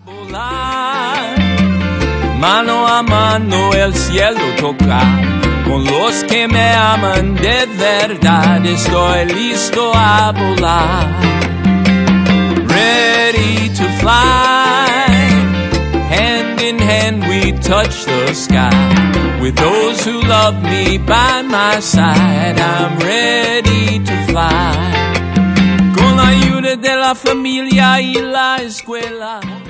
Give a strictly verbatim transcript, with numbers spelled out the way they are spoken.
Volar, mano a mano el cielo tocar, con los que me aman de verdad, estoy listo a volar. Ready to fly, hand in hand we touch the sky, with those who love me by my side, I'm ready to fly. Con la ayuda de la familia y la escuela.